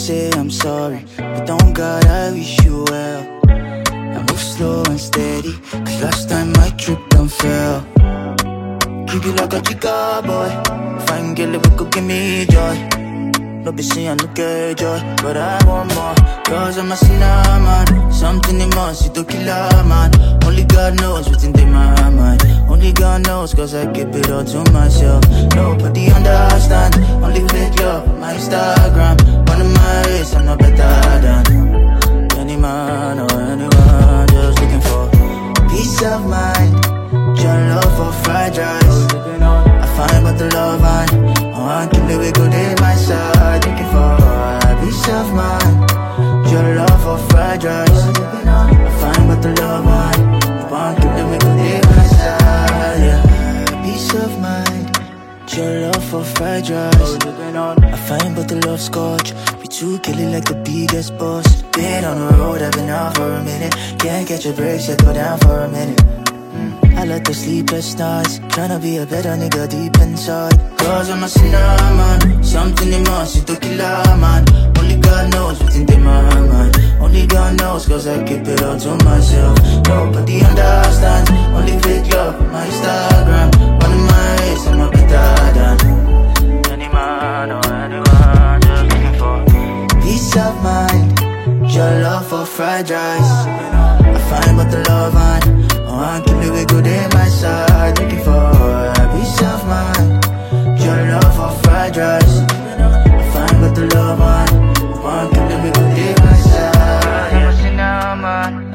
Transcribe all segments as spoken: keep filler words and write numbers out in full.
say I'm sorry, but don't God, I wish you well. I move slow and steady, cause last time I tripped and fell. Keep you like a chica boy, fine girl, we could give me joy. No be saying no get joy, but I want more. Cause I'm a sinner man, something in my to kill a man. Only God knows what's in my mind. Only God knows cause I keep it all to myself. Nobody understand, only fake love on my Instagram. One of my ways, I'm not better than any man or anyone. Just looking for peace of mind, your love for fried rice. I find but the love I want to live, we go in my side. Looking for peace of mind, your love for fried rice. I find but the love I want to live, we go in my side. Yeah, peace of mind, your love for fried rice. I find but the love scotch. We two kill it like the biggest boss. Been on the road, I've been out for a minute. Can't catch a break, so go down for a minute. I like the sleepless nights, tryna be a better nigga deep inside. Cause I'm a sinner man, something in my to kill a man. Only God knows what's in my mind. Only God knows cause I keep it all to myself. Nobody understands, only fake love on my Instagram. One of my ways, I'm a better than any man or anyone. Just looking for peace of mind, your love for fried rice. I find but the love I want to live it good in my side. Looking for a peace of mind, your love for fried rice. I find but the love I want to live it good in my side. I'm a sinner man,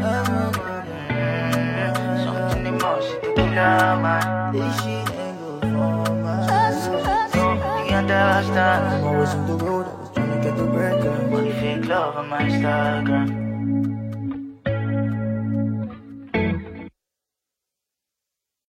something emotion to kill a man. This shit ain't good for my soul. Nobody understands. I'm always on the road, I was trying to get the bread, girl. Only fake love on my Instagram.